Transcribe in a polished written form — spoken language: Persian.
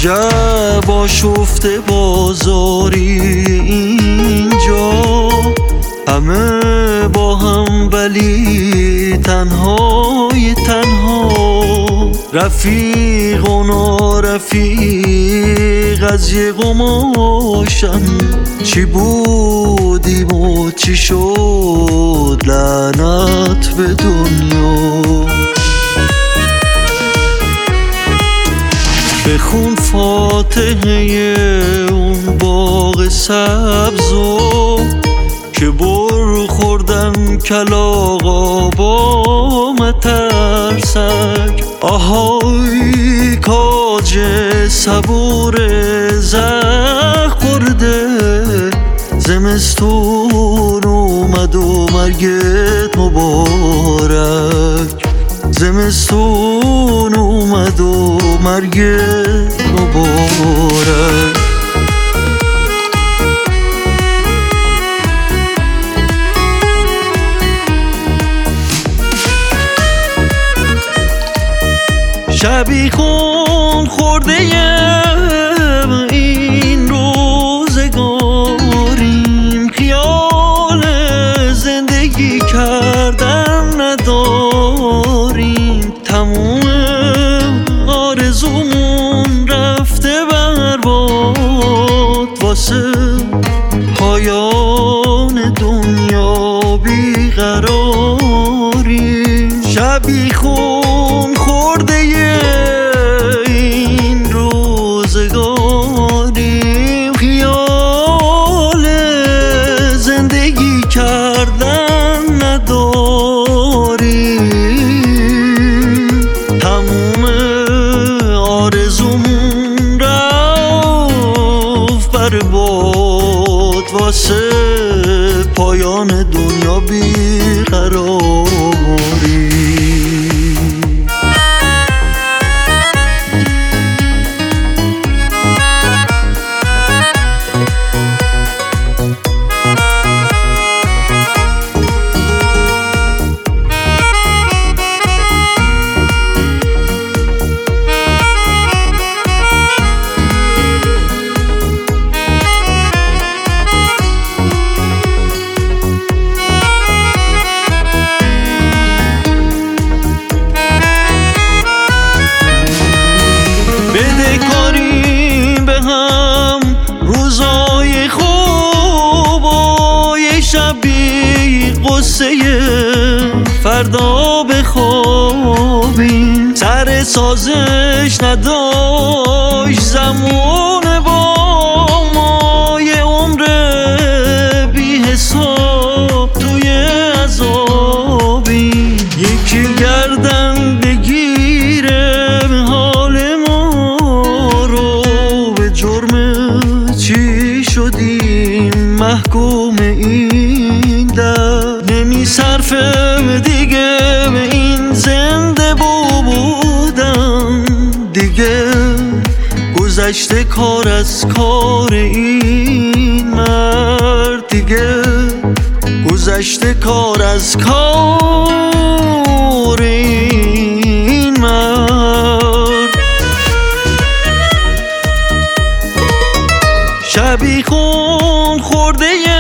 عجب آشفته بازاری اینجا، همه با هم ولی تنهای تنها، رفیق و نارفیق از یه قماشن. چی بودیم و چی شد، لعنت به دنیا. بخون فاتحه اون باغ سبزو که بر خوردن کلاغا با مترسک. آهای کاج صبور زخ خورده، زمستون اومد و مرگت مبارک. زمستون اومد و مرگت مبارک. شبیخون خورده این روزگاریم، خیال زندگی کردن نداریم. تموم آرزومون رفته برباد، واسه پایان دنیا بیقراریم. شبیخون خورده این روزگاریم، خیال زندگی کردن نداریم. تموم آرزومون رفت برباد، واسه پایان دنیا بیقراریم. بدهکاریم به هم روزای خوب و یه شبی قصه فردا بخوابیم. سر سازش نداشت زمان با ما، یه عمر بی حساب توی عذابیم. یکی گردن بگیره حال ما رو، به جرم چی شدیم محکوم این در. نمی صرفم دیگه به این زنده بودم، دیگه گذشته کار از کار این مرد، دیگه گذشته کار از کار این مرد. شبیخون خورده